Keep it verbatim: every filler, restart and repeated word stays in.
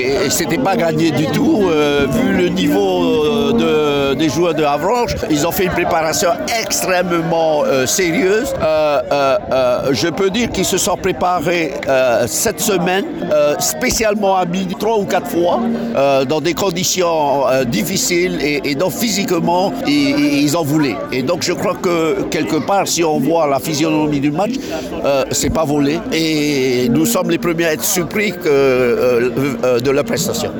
Et c'était pas gagné du tout, euh, vu le niveau de, des joueurs de Avranches. Ils ont fait une préparation extrêmement euh, sérieuse. Euh, euh, euh, je peux dire qu'ils se sont préparés euh, cette semaine, euh, spécialement à midi, trois ou quatre fois, euh, dans des conditions euh, difficiles et, et donc physiquement, ils, ils en voulaient. Et donc je crois que quelque part, si on voit la physionomie du match, euh, c'est pas volé. Et nous sommes les premiers à être surpris que, euh, euh, de la prestation.